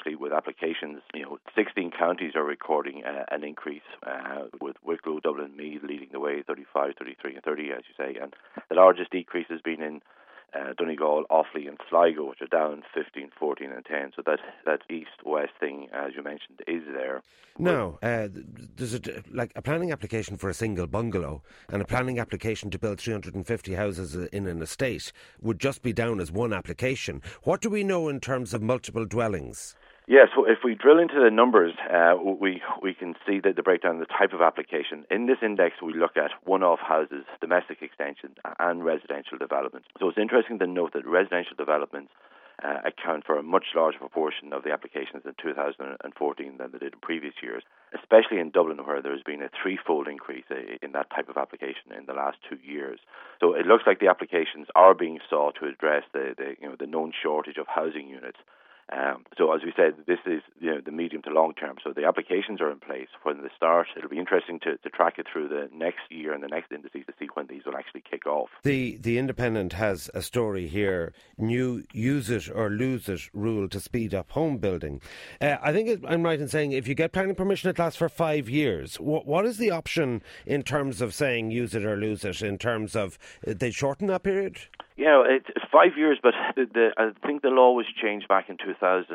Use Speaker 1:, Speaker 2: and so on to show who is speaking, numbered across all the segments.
Speaker 1: firstly, with applications, 16 counties are recording an increase, with Wicklow, Dublin, Meath leading the way, 35, 33 and 30, as you say. And the largest decrease has been in Donegal, Offaly and Sligo, which are down 15, 14 and 10. So that east-west thing, as you mentioned, is there.
Speaker 2: Now, there's a planning application for a single bungalow and a planning application to build 350 houses in an estate would just be down as one application. What do we know in terms of multiple dwellings?
Speaker 1: Yeah, so if we drill into the numbers, we can see the breakdown of the type of application. In this index, we look at one-off houses, domestic extensions, and residential developments. So it's interesting to note that residential developments account for a much larger proportion of the applications in 2014 than they did in previous years, especially in Dublin, where there's been a threefold increase in that type of application in the last 2 years. So it looks like the applications are being sought to address the known shortage of housing units. So as we said, this is the medium to long term. So the applications are in place from the start. It'll be interesting to track it through the next year and the next indices to see when these will actually kick off.
Speaker 2: The Independent has a story here, new use it or lose it rule to speed up home building. I think I'm right in saying if you get planning permission it lasts for 5 years. What is the option in terms of saying use it or lose it, in terms of they shorten that period?
Speaker 1: It's 5 years, but I think the law was changed back in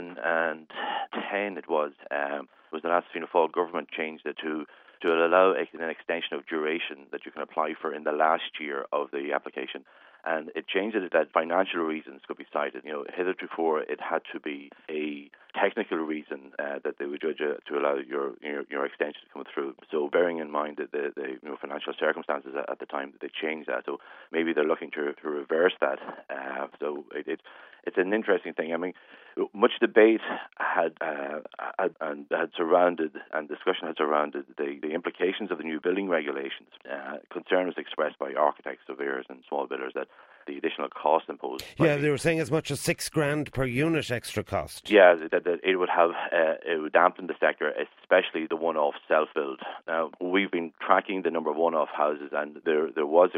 Speaker 1: 2010. It was the last Fianna Fáil government changed it to allow an extension of duration that you can apply for in the last year of the application. And it changed it that financial reasons could be cited. Hitherto it had to be a technical reason that they would judge to allow your extension to come through. So bearing in mind that the financial circumstances at the time that they changed that, so maybe they're looking to reverse that. So it's an interesting thing. I mean, much debate had surrounded and discussion had surrounded the implications of the new building regulations. Concern was expressed by architects, surveyors and small builders that the additional cost imposed.
Speaker 2: Yeah, they were saying as much as $6,000 per unit extra cost.
Speaker 1: Yeah, that it would dampen the sector, especially the one-off self-build. Now, we've been tracking the number of one-off houses, and there was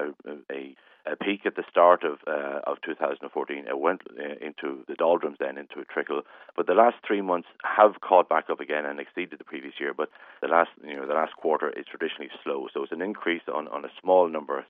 Speaker 1: a peak at the start of 2014. It went into the doldrums, then into a trickle. But the last 3 months have caught back up again and exceeded the previous year. But the last quarter is traditionally slow, so it's an increase on a small number